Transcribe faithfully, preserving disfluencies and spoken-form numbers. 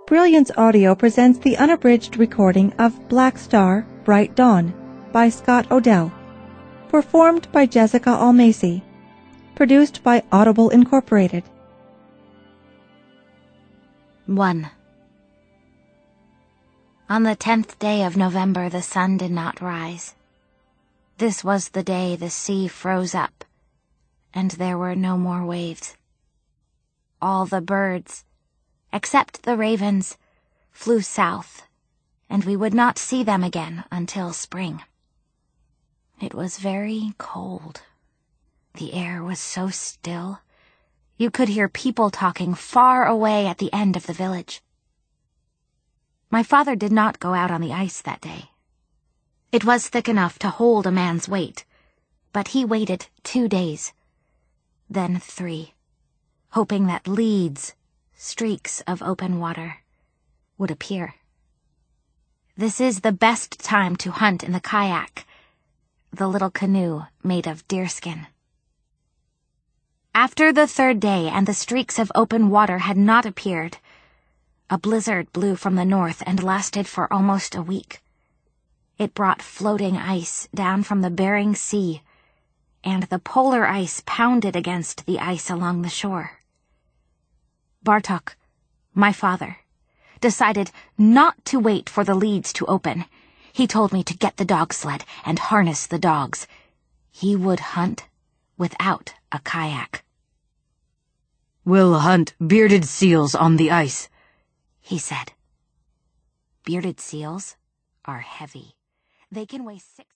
Brilliance Audio presents the unabridged recording of Black Star, Bright Dawn by Scott Odell, performed by Jessica Almacy, produced by Audible Incorporated. one. On the tenth day of November the sun did not rise. This was the day the sea froze up, and there were no more waves. All the birds, except the ravens, flew south, and we would not see them again until spring. It was very cold. The air was so still. You could hear people talking far away at the end of the village. My father did not go out on the ice that day. It was thick enough to hold a man's weight, but he waited two days, then three, hoping that leads, streaks of open water, would appear. This is the best time to hunt in the kayak, the little canoe made of deerskin. After the third day and the streaks of open water had not appeared, a blizzard blew from the north and lasted for almost a week. It brought floating ice down from the Bering Sea, and the polar ice pounded against the ice along the shore. Bartok, my father, decided not to wait for the leads to open. He told me to get the dog sled and harness the dogs. He would hunt without a kayak. "We'll hunt bearded seals on the ice," he said. Bearded seals are heavy. They can weigh six...